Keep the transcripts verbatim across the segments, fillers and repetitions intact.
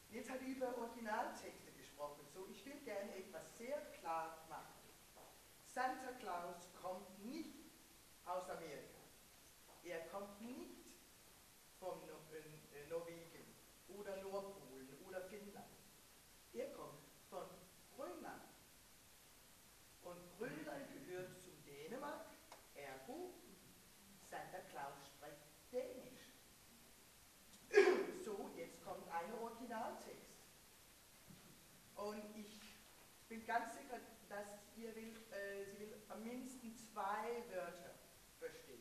Jetzt hat er über Originaltexte gesprochen, so ich will gerne etwas sehr klar machen. Santa Claus kommt nicht aus Amerika. Er kommt nicht von Norwegen oder Nordpolen oder Finnland. Er kommt von Grönland. Und Grönland gehört zu Dänemark, ergo Santa Claus spricht Dänisch. So, jetzt kommt ein Originaltext. Und ich bin ganz sicher, dass ihr will, äh, sie will am mindesten zwei Wörter verstehen.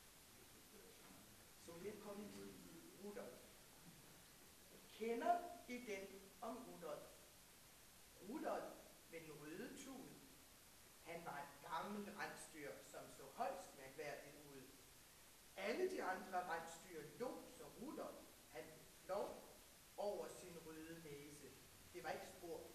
So, hier kommt Rudolf. Kender I den om Rudolf? Rudolf med den røde tud. Han var et gammelt rensdyr, som så højst mærkværdigt ud. Alle de andre rensdyr lå, så Rudolf, han flov over sin røde næse. Det var ikke spor